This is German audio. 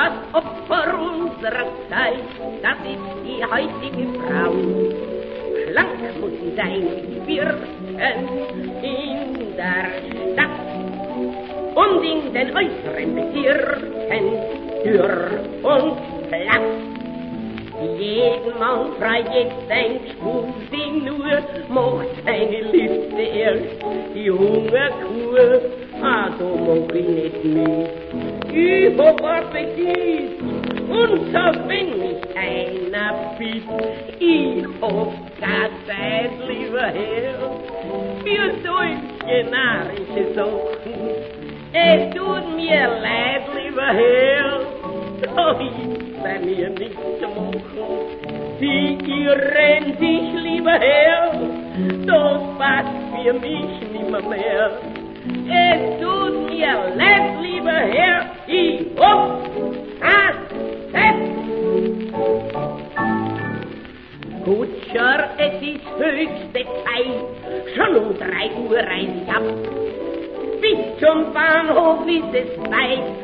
Das Opfer unserer Zeit, das ist die heutige Frau. Schlank muss sie sein, Birken in der Stadt und in den äußeren Bezirken dürr und platt. Jeden Mann frei jetzt ein Spur, sie nur macht seine Liste erst. Die Hungerkur, so mach ich nicht mit. Ich hab Appetit, und so wenn mich einer bitt, ich hab gar Zeit, lieber Herr, für solche narische Sachen. Es tut mir leid, lieber Herr, doch ist bei mir nichts zu machen. Sie irren sich, lieber Herr, das passt für mich nimmer mehr. Es tut mir leid, lieber Herr, ich hab Zeit. Kutscher, es ist höchste Zeit, schon um 3 Uhr reise ich ab. Bis zum Bahnhof ist es weit,